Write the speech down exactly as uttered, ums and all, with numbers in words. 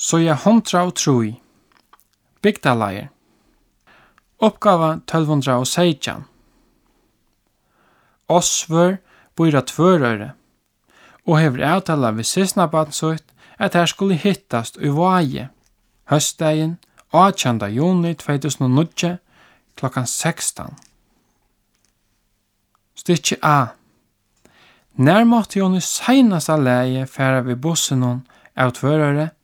Så jeg hundra og troi. Bygdaleier. Uppgava tolv hundra og seitjan. Osvør bor av tvørøre, og hever avtala ved sysnabansut at her skulle hittast i Vaje, høstdagen åttjanda juni två tusen og nio klokkan sekstan. Stykki A. När måtte hon i senaste läge färra vid bussen hon av tvörare